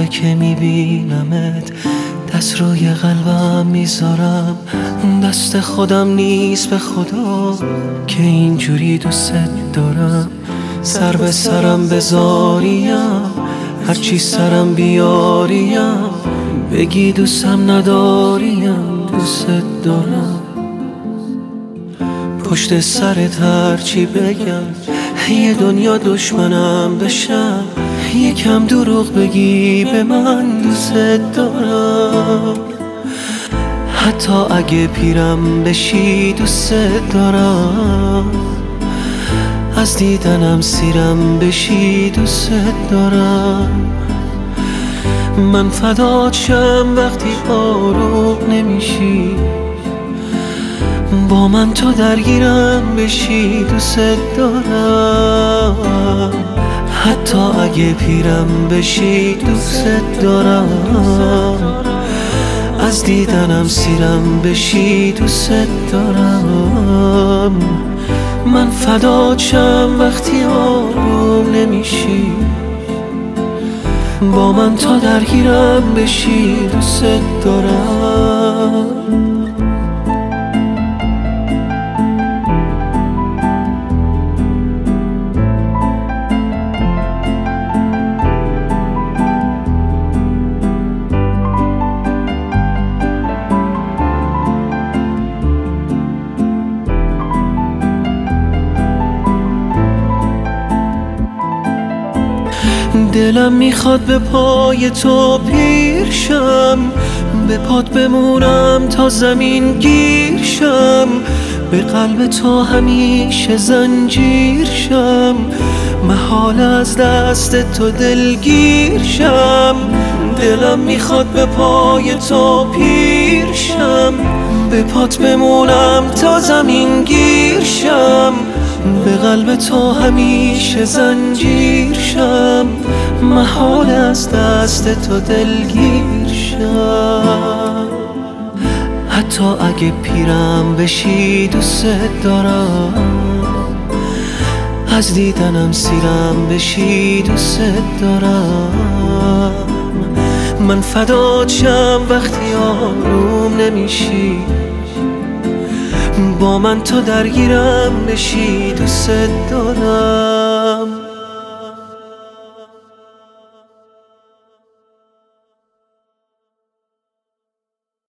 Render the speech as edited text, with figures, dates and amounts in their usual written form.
که میبینمت دست روی قلبم میذارم. دست خودم نیست به خدا که اینجوری دوست دارم. سر به سرم بذاریم، هرچی سرم بیاریم، بگی دوستم نداریم، دوست دارم. پشت سرت هرچی بگم یه دنیا دشمنم بشم، یکم دروغ بگی به من دوست دارم. حتی اگه پیرم بشی دوست دارم، از دیدنم سیرم بشی دوست دارم. من فدات شم وقتی آروم نمیشی، با من تو درگیرم بشی دوست دارم. حتی اگه پیرم بشی دوست دارم، از دیدنم سیرم بشی دوست دارم. من فدات شم وقتی آروم نمیشی، با من تا درگیرم بشی دوست دارم. دلم میخواد به پای تو پیر شم، به پات بمونم تا زمین گیر شم، به قلب تو همیشه زنجیر شم، محال از دست تو دلگیر شم. دلم میخواد به پای تو پیر شم، به پات بمونم تا زمین گیر شم، به قلب تو همیشه زنجیر شم، محال از دست تو دلگیر شم. حتی اگه پیرم بشی دوست دارم، از دیدنم سیرم بشی دوست دارم. من فدات شم وقتی آروم نمیشی، با من تو درگیرم بشی دوست دارم.